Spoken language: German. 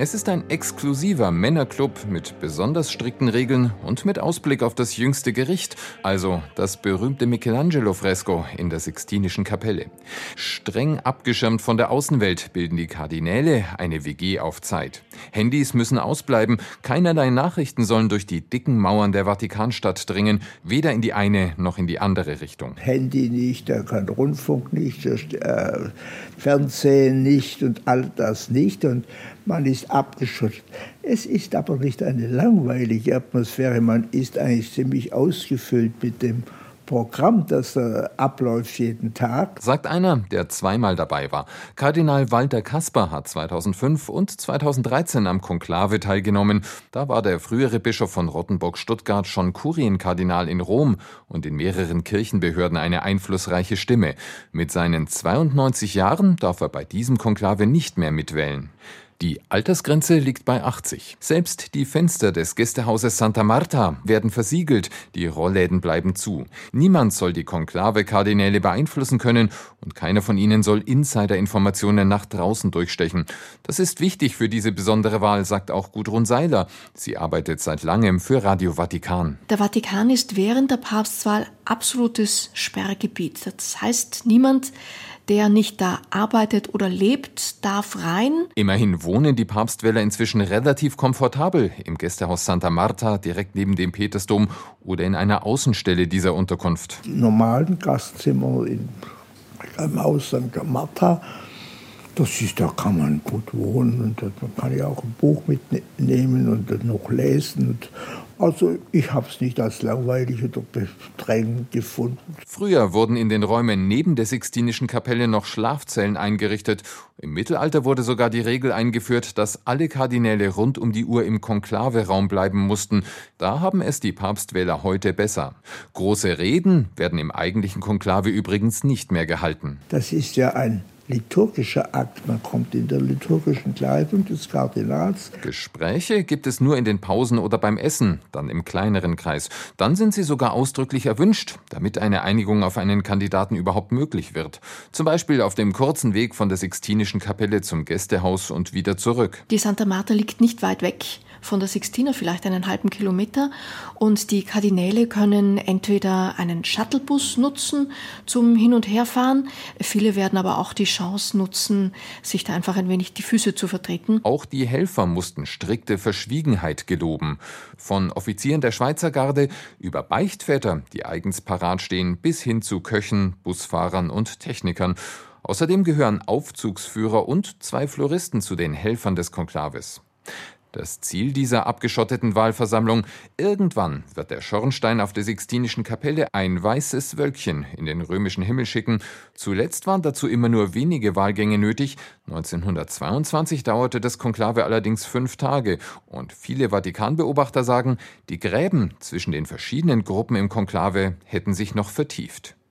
Es ist ein exklusiver Männerclub mit besonders strikten Regeln und mit Ausblick auf das jüngste Gericht, also das berühmte Michelangelo-Fresko in der Sixtinischen Kapelle. Streng abgeschirmt von der Außenwelt bilden die Kardinäle eine WG auf Zeit. Handys müssen ausbleiben, keinerlei Nachrichten sollen durch die dicken Mauern der Vatikanstadt dringen, weder in die eine noch in die andere Richtung. Handy nicht, kein Rundfunk nicht, Fernsehen nicht und all das nicht und man ist abgeschottet. Es ist aber nicht eine langweilige Atmosphäre, man ist eigentlich ziemlich ausgefüllt mit dem Programm, das abläuft jeden Tag. Sagt einer, der zweimal dabei war. Kardinal Walter Kasper hat 2005 und 2013 am Konklave teilgenommen. Da war der frühere Bischof von Rottenburg-Stuttgart schon Kurienkardinal in Rom und in mehreren Kirchenbehörden eine einflussreiche Stimme. Mit seinen 92 Jahren darf er bei diesem Konklave nicht mehr mitwählen. Die Altersgrenze liegt bei 80. Selbst die Fenster des Gästehauses Santa Marta werden versiegelt, die Rollläden bleiben zu. Niemand soll die Konklave-Kardinäle beeinflussen können und keiner von ihnen soll Insider-Informationen nach draußen durchstechen. Das ist wichtig für diese besondere Wahl, sagt auch Gudrun Seiler. Sie arbeitet seit langem für Radio Vatikan. Der Vatikan ist während der Papstwahl absolutes Sperrgebiet. Das heißt, niemand, der nicht da arbeitet oder lebt, darf rein. Immerhin wohnen die Papstwähler inzwischen relativ komfortabel im Gästehaus Santa Marta, direkt neben dem Petersdom oder in einer Außenstelle dieser Unterkunft. Die normalen Gastzimmer im Haus Santa Marta, da kann man gut wohnen und man kann ja auch ein Buch mitnehmen und das noch lesen. Also ich habe es nicht als langweilig oder bedrängend gefunden. Früher wurden in den Räumen neben der Sixtinischen Kapelle noch Schlafzellen eingerichtet. Im Mittelalter wurde sogar die Regel eingeführt, dass alle Kardinäle rund um die Uhr im Konklaveraum bleiben mussten. Da haben es die Papstwähler heute besser. Große Reden werden im eigentlichen Konklave übrigens nicht mehr gehalten. Das ist ja ein liturgischer Akt. Man kommt in der liturgischen Kleidung des Kardinals. Gespräche gibt es nur in den Pausen oder beim Essen, dann im kleineren Kreis. Dann sind sie sogar ausdrücklich erwünscht, damit eine Einigung auf einen Kandidaten überhaupt möglich wird. Zum Beispiel auf dem kurzen Weg von der Sixtinischen Kapelle zum Gästehaus und wieder zurück. Die Santa Marta liegt nicht weit weg von der Sixtina, vielleicht einen halben Kilometer. Und die Kardinäle können entweder einen Shuttlebus nutzen zum Hin- und Herfahren. Viele werden aber auch die Chance nutzen, sich da einfach ein wenig die Füße zu vertreten. Auch die Helfer mussten strikte Verschwiegenheit geloben. Von Offizieren der Schweizer Garde über Beichtväter, die eigens parat stehen, bis hin zu Köchen, Busfahrern und Technikern. Außerdem gehören Aufzugsführer und 2 Floristen zu den Helfern des Konklaves. Das Ziel dieser abgeschotteten Wahlversammlung: Irgendwann wird der Schornstein auf der Sixtinischen Kapelle ein weißes Wölkchen in den römischen Himmel schicken. Zuletzt waren dazu immer nur wenige Wahlgänge nötig. 1922 dauerte das Konklave allerdings 5 Tage. Und viele Vatikanbeobachter sagen, die Gräben zwischen den verschiedenen Gruppen im Konklave hätten sich noch vertieft.